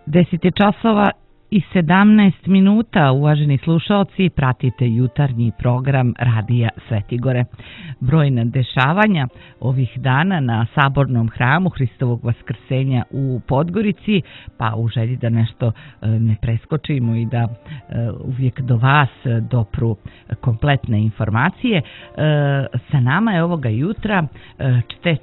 10 je časova i 17 minuta, uvaženi slušaoci, pratite jutarnji program Radija Svetigore. Brojna dešavanja ovih dana na Sabornom hramu Hristovog vaskrsenja u Podgorici, pa u želji da nešto ne preskočimo i da uvijek do vas dopru kompletne informacije. Sa nama je ovoga jutra čtec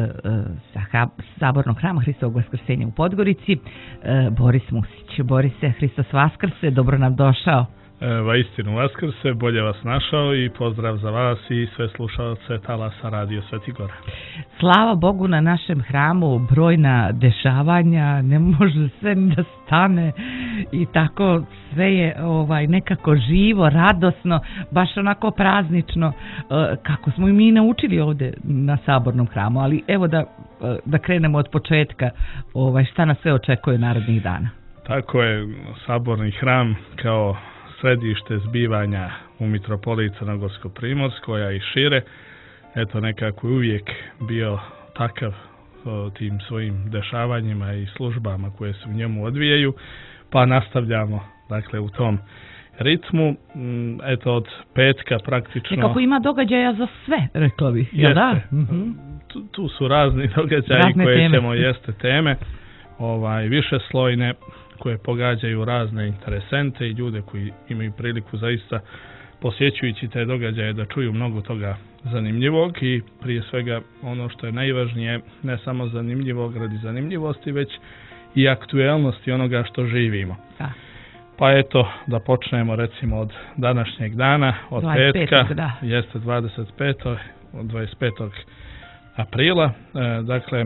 Sabornog hrama Hristovog vaskrsenja u Podgorici, Boris Musić. Borise, Hristos Vaskrse, dobro nam došao. Vaistinu Vaskrse, bolje vas našao i pozdrav za vas i sve slušalce talasa Radio Svetigora. Slava Bogu na našem hramu, brojna dešavanja, ne može sve da stane i tako sve je nekako živo, radosno, baš onako praznično, kako smo i mi naučili ovdje na Sabornom hramu, ali evo da krenemo od početka, šta nas sve očekuje narednih dana. Tako je, Saborni hram kao središte zbivanja u mitropoliji Crnogorsko-Primorskoj, a i šire, eto nekako uvijek bio takav tim svojim dešavanjima i službama koje se u njemu odvijaju, pa nastavljamo dakle u tom ritmu, eto od petka praktično. Nekako ima događaja za sve, rekla bih. Jeste, da? Tu su razni događaji razne koje teme. Ćemo, jeste teme, višeslojne, koje pogađaju razne interesente i ljude koji imaju priliku zaista posjećujući te događaje da čuju mnogo toga zanimljivog i prije svega ono što je najvažnije, ne samo zanimljivog radi zanimljivosti, već i aktuelnosti onoga što živimo. Da. Pa eto, da počnemo recimo od današnjeg dana, od 25. petka, jeste 25. od 25. aprila, dakle,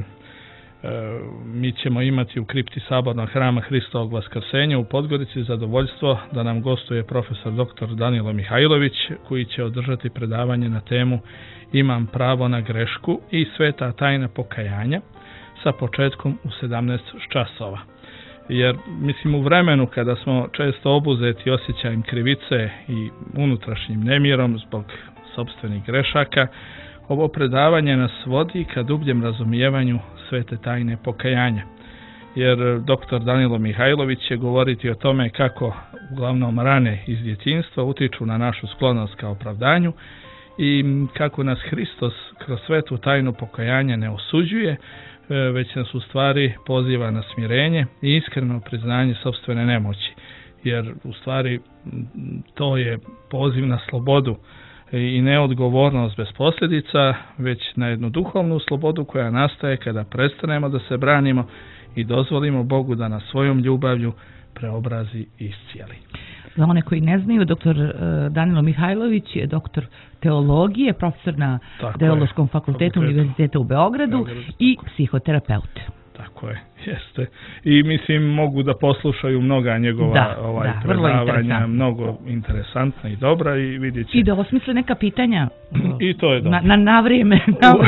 mi ćemo imati u kripti Sabornog hrama Hristovog vaskrsenja u Podgorici zadovoljstvo da nam gostuje profesor dr. Danilo Mihajlović, koji će održati predavanje na temu Imam pravo na grešku i sveta tajna pokajanja sa početkom u 17 časova. Jer mislim u vremenu kada smo često obuzeti osjećajem krivice i unutrašnjim nemirom zbog sopstvenih grešaka, ovo predavanje nas vodi ka dubljem razumijevanju svete tajne pokajanja. Jer dr. Danilo Mihajlović će govoriti o tome kako uglavnom rane iz djetinjstva utiču na našu sklonost ka opravdanju i kako nas Hristos kroz svetu tajnu pokajanja ne osuđuje, već nas u stvari poziva na smirenje i iskreno priznanje sopstvene nemoći. Jer u stvari to je poziv na slobodu i neodgovornost bez posljedica, već na jednu duhovnu slobodu koja nastaje kada prestanemo da se branimo i dozvolimo Bogu da nas svojom ljubavlju preobrazi i iscijeli. Za one koji ne znaju, dr. Danilo Mihajlović je doktor teologije, profesor na Teološkom fakultetu Univerziteta u Beogradu i psihoterapeut. Tako je, jeste. I mislim mogu da poslušaju mnoga njegova predavanja, mnogo interesantna i dobra i vidjet će. I da osmisle neka pitanja. I to je dobro. Na vrijeme.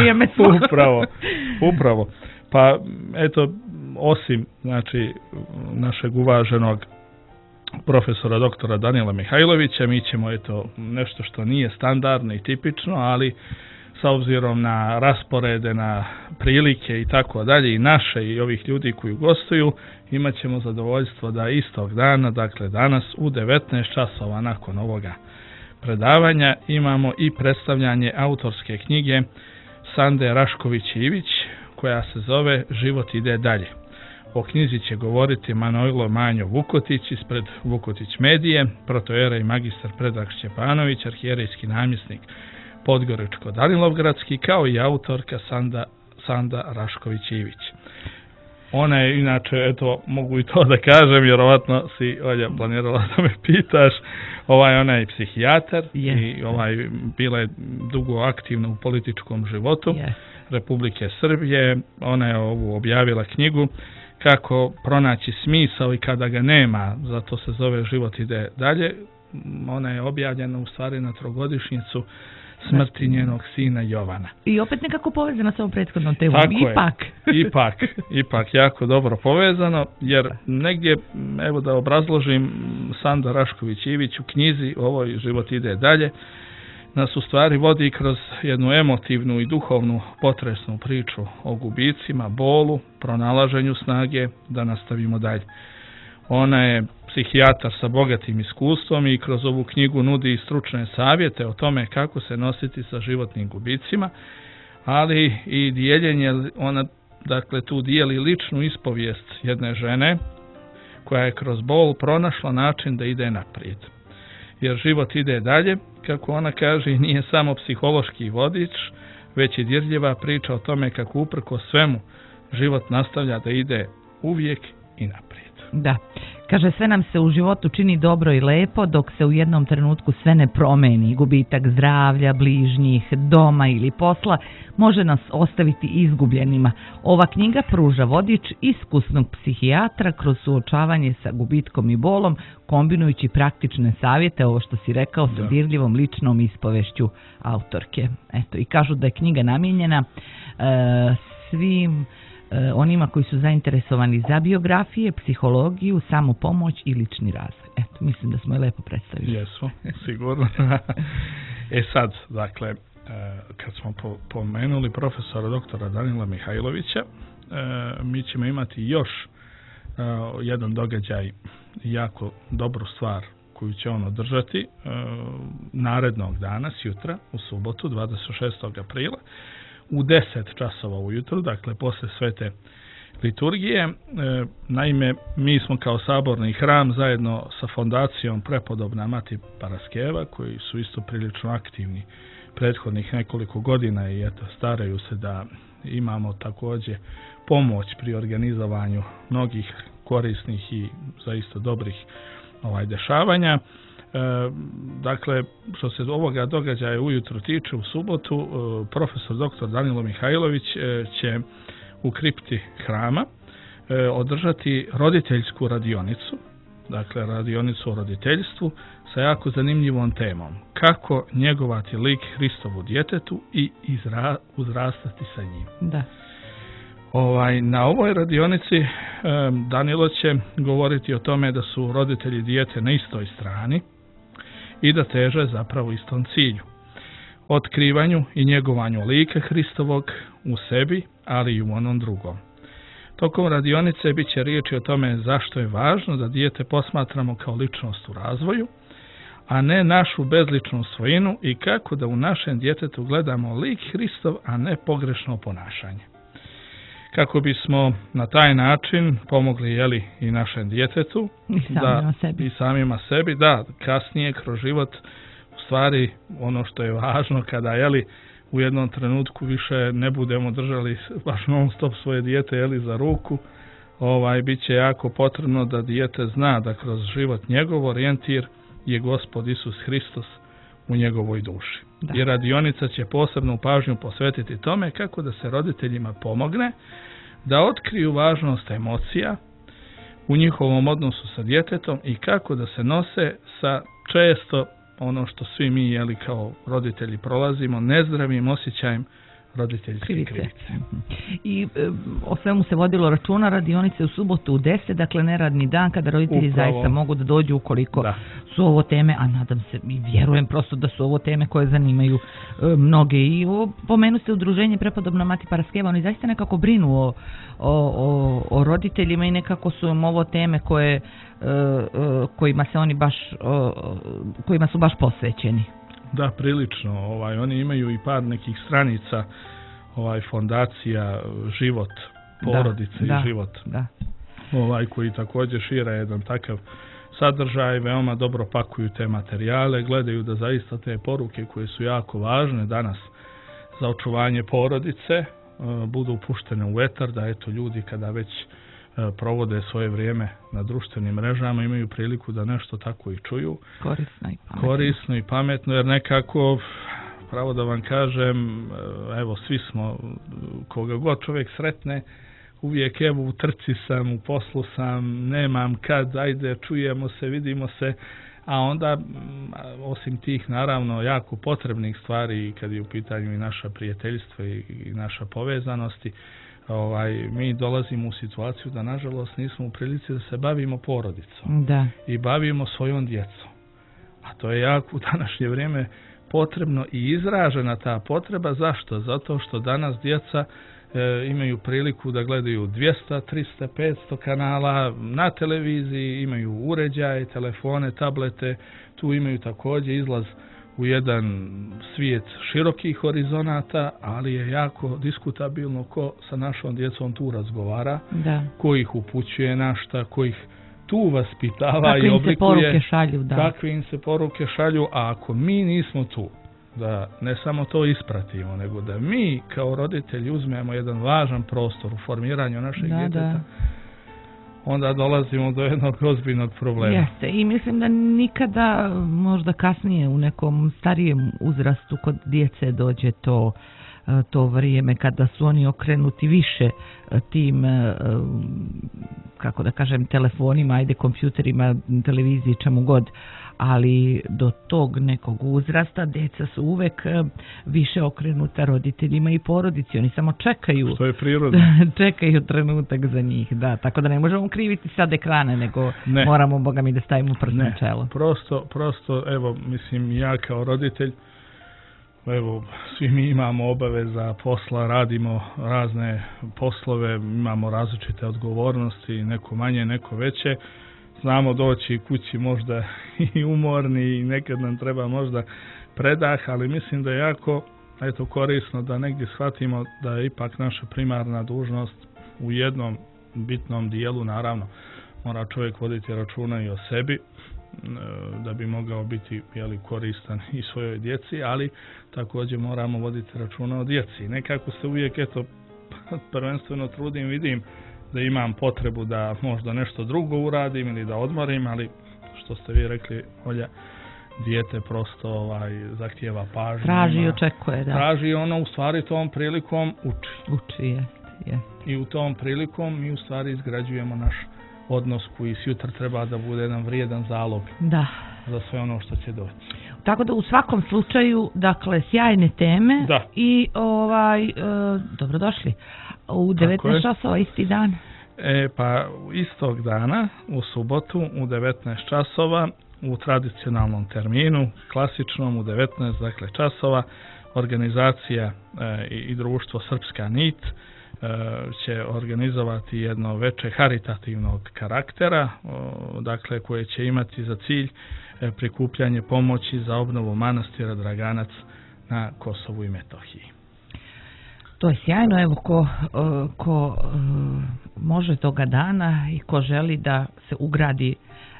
Upravo. Pa eto, osim našeg uvaženog profesora doktora Danila Mihajlovića, mi ćemo nešto što nije standardno i tipično, ali s obzirom na rasporede, na prilike i tako dalje, i naše i ovih ljudi koji gostuju, imat ćemo zadovoljstvo da istog dana, dakle danas u 19 časova nakon ovoga predavanja, imamo i predstavljanje autorske knjige Sande Rašković-Ivić, koja se zove Život ide dalje. O knjizi će govoriti Manojlo Manjo Vukotić ispred Vukotić medije, protoijerej magistar Predrag Šćepanović, arhijerejski namjesnik Podgoričko-Danilovgradski, kao i autorka Sanda Rašković-Ivić. Ona je inače, eto, mogu i to da kažem, vjerovatno si, Olja, planirala da me pitaš, ona je psihijatar i bila je dugo aktivna u političkom životu Republike Srbije. Ona je objavila knjigu Kako pronaći smisao i kada ga nema, zato se zove Život ide dalje. Ona je objavljena u stvari na trogodišnjicu smrti njenog sina Jovana. I opet nekako povezano sa ovom prethodnom temom. Ipak jako dobro povezano, jer negdje, evo da obrazložim, Sanda Rašković-Ivić u knjizi ovoj Život ide dalje nas u stvari vodi kroz jednu emotivnu i duhovnu potresnu priču o gubicima, bolu, pronalaženju snage da nastavimo dalje. Ona je psihijatar sa bogatim iskustvom i kroz ovu knjigu nudi stručne savjete o tome kako se nositi sa životnim gubicima, ali i dijeljenje, ona dakle tu dijeli ličnu ispovijest jedne žene koja je kroz bol pronašla način da ide naprijed. Jer život ide dalje, kako ona kaže, nije samo psihološki vodič, već i dirljiva priča o tome kako uprkos svemu život nastavlja da ide uvijek i naprijed. Da, kaže, sve nam se u životu čini dobro i lepo dok se u jednom trenutku sve ne promeni. Gubitak zdravlja, bližnjih, doma ili posla može nas ostaviti izgubljenima. Ova knjiga pruža vodič iskusnog psihijatra kroz suočavanje sa gubitkom i bolom, kombinujući praktične savjete, ovo što si rekao, sa dirljivom ličnom ispovešću autorke. Eto, i kažu da je knjiga namijenjena svim onima koji su zainteresovani za biografije, psihologiju, samopomoć i lični razvoj. Eto, mislim da smo je lepo predstavili. Jesmo, sigurno. Sad, dakle, kad smo pomenuli profesora doktora Danila Mihajlovića, mi ćemo imati još jedan događaj, jako dobru stvar koju će on održati narednog dana, jutra, u subotu, 26. aprila, u 10 časova ujutro, dakle posle svete liturgije. Naime, mi smo kao saborni hram zajedno sa fondacijom Prepodobna Mati Paraskeva, koji su isto prilično aktivni prethodnih nekoliko godina i eto, staraju se da imamo također pomoć pri organizovanju mnogih korisnih i zaista dobrih dešavanja. Dakle, što se ovoga događaja ujutro tiče, u subotu, profesor dr. Danilo Mihajlović će u kripti hrama održati roditeljsku radionicu, dakle radionicu o roditeljstvu sa jako zanimljivom temom. Kako njegovati lik Hristovu djetetu i uzrastati sa njim. Da. Na ovoj radionici Danilo će govoriti o tome da su roditelji dijete na istoj strani i da teže zapravo istom cilju. Otkrivanju i njegovanju lika Hristovog u sebi, ali i u onom drugom. Tokom radionice bit će riječi o tome zašto je važno da dijete posmatramo kao ličnost u razvoju, a ne našu bezličnu svojinu, i kako da u našem djetetu gledamo lik Hristov, a ne pogrešno ponašanje. Kako bismo na taj način pomogli i našem djetetu i samima sebi, da kasnije kroz život, u stvari ono što je važno, kada u jednom trenutku više ne budemo držali baš non stop svoje dijete za ruku, bit će jako potrebno da dijete zna da kroz život njegov orijentir je Gospod Isus Hristos u njegovoj duši. Da. I radionica će posebnu pažnju posvetiti tome kako da se roditeljima pomogne da otkriju važnost emocija u njihovom odnosu sa djetetom i kako da se nose sa često ono što svi mi kao roditelji prolazimo, nezdravim osjećajem roditeljske krivice. I o svemu se vodilo računa, radionice u subotu u 10, dakle neradni dan kada roditelji zaista mogu da dođu ukoliko su ovo teme, a nadam se i vjerujem prosto da su ovo teme koje zanimaju mnoge. I pomenu se udruženje Prepodobna Mati Paraskeva, oni zaista nekako brinu o roditeljima i nekako su im ovo teme kojima se oni kojima su baš posvećeni. Da, prilično. Oni imaju i par nekih stranica fondacija Život porodice i život. Da. Koji također šire jedan takav sadržaj, veoma dobro pakuju te materijale, gledaju da zaista te poruke koje su jako važne danas za očuvanje porodice budu upuštene u etar, da ljudi kada već provode svoje vrijeme na društvenim mrežama imaju priliku da nešto tako i čuju. Korisno i pametno, jer nekako, pravo da vam kažem, svi smo, koga god čovjek sretne, uvijek u trci sam, u poslu sam, nemam kad, ajde čujemo se, vidimo se, a onda osim tih naravno jako potrebnih stvari kad je u pitanju i naša prijateljstva i naša povezanosti, mi dolazimo u situaciju da nažalost nismo u prilici da se bavimo porodicom i bavimo svojom djecom. A to je jako u današnje vrijeme potrebno i izražena ta potreba. Zašto? Zato što danas djeca imaju priliku da gledaju 200, 300, 500 kanala na televiziji, imaju uređaje, telefone, tablete, tu imaju također izlaz u jedan svijet širokih horizonata, ali je jako diskutabilno ko sa našom djecom tu razgovara, ko ih upućuje na šta, ko ih tu vaspitava i oblikuje, kakve im se poruke šalju, a ako mi nismo tu, da ne samo to ispratimo, nego da mi kao roditelji uzmemo jedan važan prostor u formiranju našeg djeteta, onda dolazimo do jednog ozbiljnog problema. Jeste, i mislim da nikada, možda kasnije u nekom starijem uzrastu kod djece dođe to vrijeme kada su oni okrenuti više tim, kako da kažem, telefonima, ajde, kompjuterima, televiziji, čemu god, ali do tog nekog uzrasta djeca su uvek više okrenuta roditeljima i porodici. Oni samo čekaju. Što je prirodno. Čekaju trenutak za njih, da. Tako da ne možemo kriviti sad ekrane, nego moramo, Boga mi, da stavimo prst na čelo. Prosto, evo, mislim, ja kao roditelj, evo, svi mi imamo obaveza posla, radimo razne poslove, imamo različite odgovornosti, neko manje, neko veće. Znamo doći kući možda i umorni i nekad nam treba možda predah, ali mislim da je jako korisno da negdje shvatimo da je ipak naša primarna dužnost u jednom bitnom dijelu, naravno, mora čovjek voditi računa i o sebi, da bi mogao biti koristan i svojoj djeci, ali također moramo voditi računa o djeci. Nekako se uvijek, prvenstveno trudim, vidim da imam potrebu da možda nešto drugo uradim ili da odmorim, ali što ste vi rekli, Olja, dijete prosto zahtijeva pažnju. Traži i očekuje, da. Traži ono, u stvari tom prilikom uči, je. I u tom prilikom mi u stvari izgrađujemo naš odnos koji sutra treba da bude jedan vrijedan zalog za sve ono što će doći. Tako da u svakom slučaju, dakle, sjajne teme i dobrodošli. U 19 časova isti dan? Pa istog dana, u subotu, u 19 časova, u tradicionalnom terminu, klasičnom, u 19 časova, organizacija i društvo Srpska nit će organizovati jedno veče haritativnog karaktera, dakle, koje će imati za cilj prikupljanje pomoći za obnovu manastira Draganac na Kosovu i Metohiji. To je sjajno, evo, ko može toga dana i ko želi da se ugradi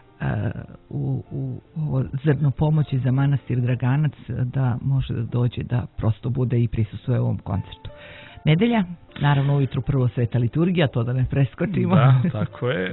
u zrno pomoći za manastir Draganac, da može da dođe da prosto bude i prisustvuje ovom koncertu. Nedelja, naravno ujutru prvo sveta liturgija, to da ne preskočimo. Da, tako je.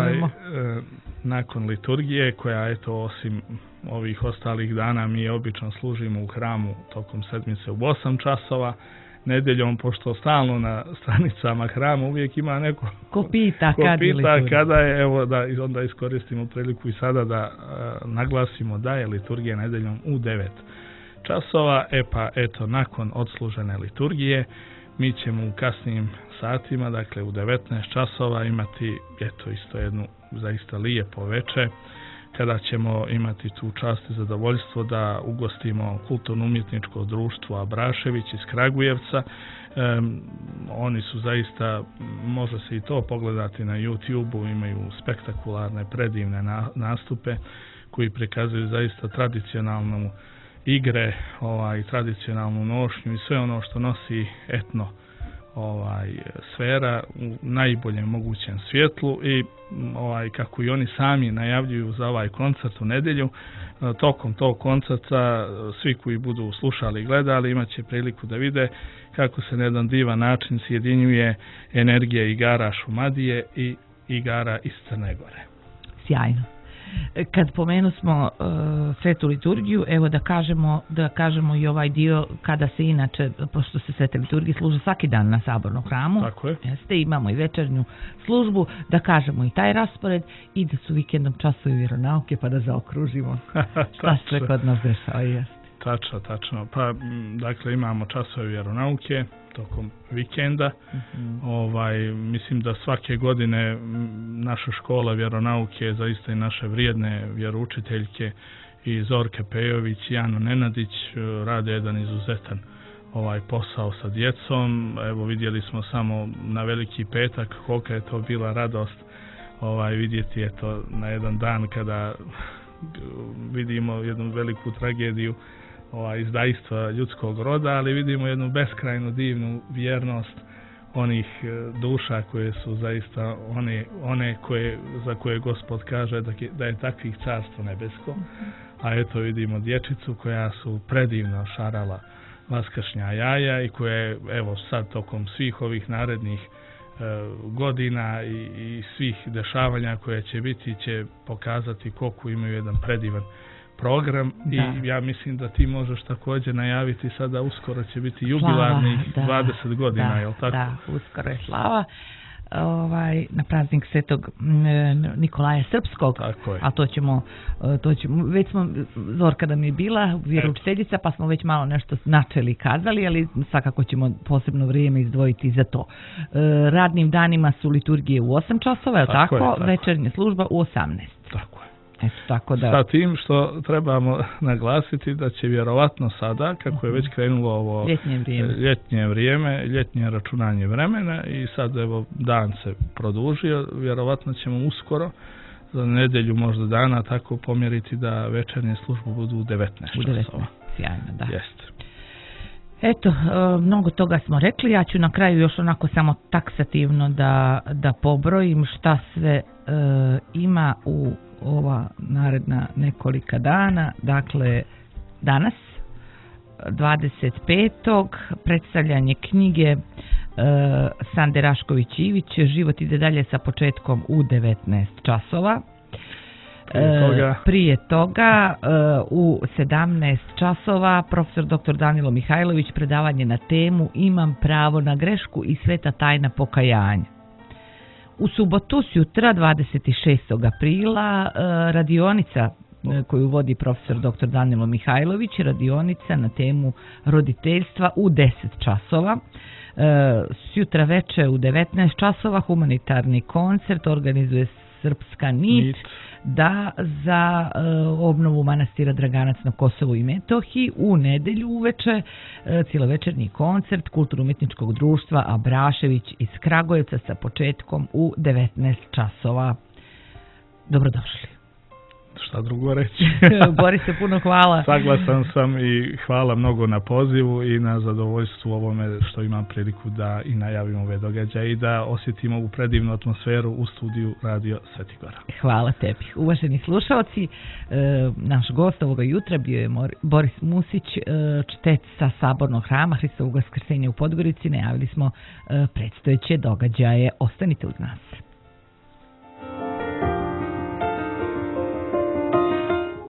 Nakon liturgije, koja osim ovih ostalih dana mi obično služimo u hramu tokom sedmice u 8 časova, nedeljom, pošto stalno na stranicama hrama uvijek ima neko ko pita kada je, evo, da onda iskoristimo priliku i sada da naglasimo da je liturgija nedeljom u 9 časova. Nakon odslužene liturgije mi ćemo u kasnim satima, dakle u 19 časova, imati isto jednu zaista lijepo veče, kada ćemo imati tu čast i zadovoljstvo da ugostimo kulturno-umjetničko društvo Abrašević iz Kragujevca. Oni su zaista, može se i to pogledati na YouTube-u, imaju spektakularne, predivne nastupe koji prikazuju zaista tradicionalnu igre, tradicionalnu nošnju i sve ono što nosi etno sfera u najboljem mogućem svjetlu i kako i oni sami najavljuju za ovaj koncert u nedjelju, tokom tog koncerta svi koji budu slušali i gledali imat će priliku da vide kako se na jedan divan način sjedinjuje energija igara Šumadije i igara iz Crne Gore. Sjajno. Kad pomenu smo svetu liturgiju, evo da kažemo i ovaj dio kada se inače, pošto se svete liturgije služe svaki dan na Sabornom hramu, imamo i večernju službu, da kažemo i taj raspored i da su vikendom časovi vjeronauke pa da zaokružimo šta sve kod nas dešava. Tačno. Pa, dakle, imamo časove vjeronauke tokom vikenda. Mislim da svake godine naša škola vjeronauke, zaista i naše vrijedne vjeroučiteljke i Zorke Pejović i Jano Nenadić rade jedan izuzetan posao sa djecom. Evo vidjeli smo samo na Veliki petak kolika je to bila radost vidjeti eto na jedan dan kada vidimo jednu veliku tragediju izdajstva ljudskog roda, ali vidimo jednu beskrajnu divnu vjernost onih duša koje su zaista one za koje Gospod kaže da je takvih carstvo nebesko. A eto vidimo dječicu koja su predivno šarala vaskršnja jaja i koja je evo sad tokom svih ovih narednih godina i svih dešavanja koje će biti će pokazati koliko imaju jedan predivan program. Da. I ja mislim da ti možeš također najaviti sada uskoro će biti jubilarnih 20 godina, je li tako? Da, uskoro je slava. Na praznik Svetog Nikolaja Srpskog, a to ćemo, već smo, Zorka da mi je bila vjeroučiteljica, pa smo već malo nešto načeli kazali, ali svakako ćemo posebno vrijeme izdvojiti za to. Radnim danima su liturgije u 8 časova, je li tako? Večernja služba u 18. Tako je. Eto, tako da... Sa tim što trebamo naglasiti da će vjerovatno sada, kako je već krenulo ovo ljetnje vrijeme, ljetnje računanje vremena i sad evo dan se produžio, vjerovatno ćemo uskoro za nedjelju možda dana tako pomjeriti da večernje službe budu u 19 časova. Sjajno, da. Jeste. Eto, mnogo toga smo rekli, ja ću na kraju još onako samo taksativno da pobrojim šta sve ima u ova naredna nekolika dana. Dakle, danas 25. predstavljanje knjige Sande Rašković-Ivić, Život ide dalje sa početkom u 19 časova. Prije toga u 17 časova profesor dr. Danilo Mihajlović, predavanje na temu Imam pravo na grešku i sveta tajna pokajanja. U subotu sjutra 26. aprila radionica koju vodi profesor dr. Danilo Mihajlović, radionica na temu roditeljstva u 10 časova. Sutra veče u 19 časova humanitarni koncert organizuje Srpska nit. Da, za obnovu manastira Draganac na Kosovu i Metohiji. U nedjelju uveče cijelovečernji koncert Kulturno-umjetničkog društva Abrašević iz Kragujevca sa početkom u 19 časova. Dobrodošli. Šta drugo reći? Borise, puno hvala. Saglasan sam i hvala mnogo na pozivu i na zadovoljstvu ovome što imam priliku da i najavim ove događaje i da osjetimo ovu predivnu atmosferu u studiju Radio Svetigora. Hvala tebi. Uvaženi slušalci, naš gost ovoga jutra bio je Boris Musić, čtec sa Sabornog hrama Hristovog Vaskrsenja u Podgorici. Najavili smo predstojeće događaje. Ostanite uz nas.